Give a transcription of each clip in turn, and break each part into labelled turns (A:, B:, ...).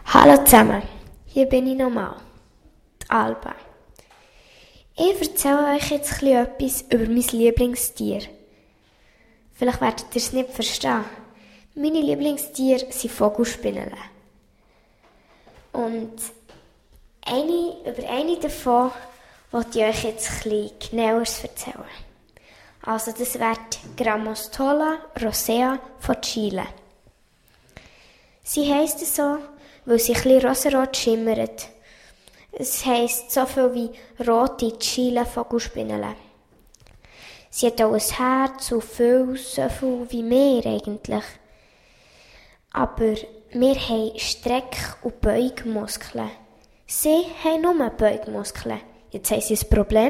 A: Hallo zusammen, hier bin ich nochmal, die Alba. Ich erzähle euch jetzt etwas über mein Lieblingstier. Vielleicht werdet ihr es nicht verstehen. Meine Lieblingstiere sind Vogelspinnen. Und über eine davon wollte ich euch jetzt ein bisschen genaueres erzählen. Also das wäre die Grammostola rosea von Chile. Sie heisst so, weil sie ein bisschen rosarot schimmert. Es heisst so viel wie rote Chile-Vogelspinnen. Sie hat auch ein Herz und so viel wie wir eigentlich. Aber wir haben Streck- und Beugmuskeln. Sie haben nur Beugmuskeln. Jetzt haben sie ein Problem.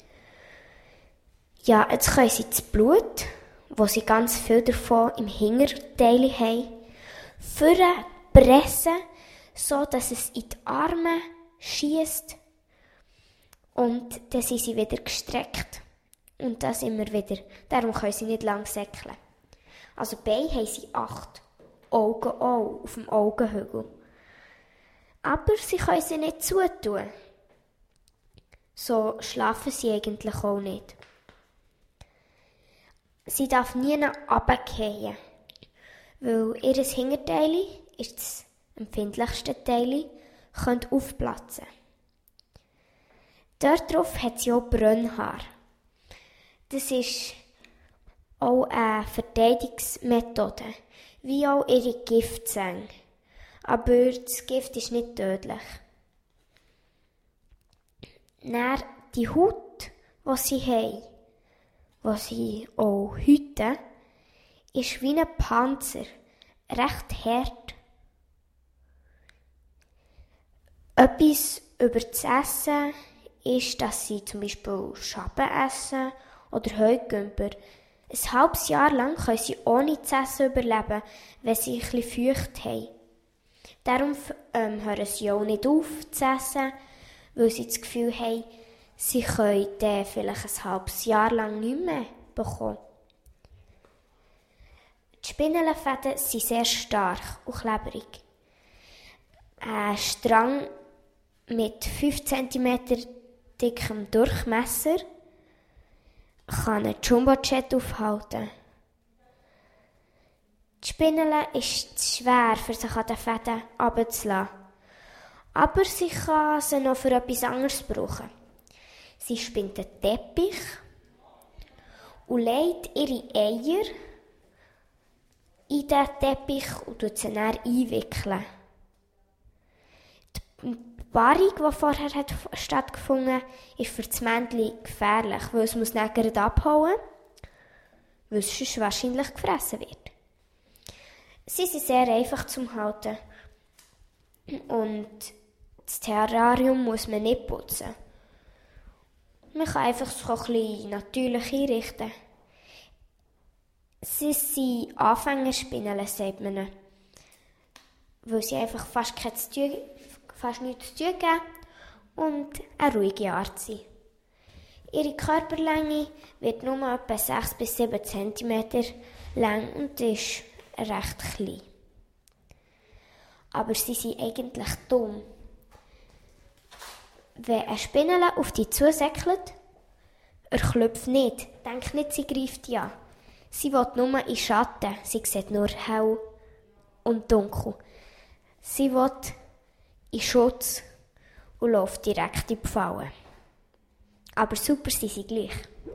A: Ja, jetzt können sie das Blut, wo sie ganz viel davon im Hinterteil haben, pressen, so dass es in die Arme schiesst. Und dann sind sie wieder gestreckt. Und das immer wieder. Darum können sie nicht lang säckeln. Also Beine haben sie 8. Augen auch, auf dem Augenhügel. Aber sie können sie nicht zutun. So schlafen sie eigentlich auch nicht. Sie darf nie runterfallen, weil ihr Hinterteil ist das empfindlichste Teil, könnte aufplatzen. Dort drauf hat sie auch Brennhaare. Das ist auch eine Verteidigungsmethode, wie auch ihre Giftzähne. Aber das Gift ist nicht tödlich. Dann die Haut, die sie haben, die sie auch hüten, ist wie ein Panzer, recht hart. Etwas über das Essen ist, dass sie zum Beispiel Schaben essen oder Heugümper. Ein halbes Jahr lang können sie ohne zu essen überleben, wenn sie ein bisschen Feucht haben. Darum hören sie auch nicht auf zu essen, weil sie das Gefühl haben, sie können dann vielleicht ein halbes Jahr lang nichts mehr bekommen. Die Spinnenfäden sind sehr stark und klebrig. Ein Strang mit 5 cm dickem Durchmesser kann einen Jumbojet aufhalten. Die Spinne ist zu schwer, für sich an den Fäden herunterzulassen. Aber sie kann sie noch für etwas anderes brauchen. Sie spinnt einen Teppich und legt ihre Eier in diesen Teppich und tut sie dann einwickeln. Die Paarung, die vorher stattgefunden hat, ist für das Männchen gefährlich, weil es muss dann gerade abhauen, weil es sonst wahrscheinlich gefressen wird. Sie sind sehr einfach zum Halten und das Terrarium muss man nicht putzen. Man kann einfach so ein bisschen natürlich einrichten. Sie sind Anfängerspinnen, sagt man, weil sie einfach fast nichts zu tun geben und eine ruhige Art sind. Ihre Körperlänge wird nur etwa 6 bis 7 cm lang und ist recht klein. Aber sie sind eigentlich dumm. Wenn eine Spinne auf dich zusäckelt, klopft nicht. Denk nicht, sie greift dich an. Sie will nur in Schatten. Sie sieht nur hell und dunkel. Sie will in Schutz und läuft direkt in die Falle. Aber super sind sie gleich.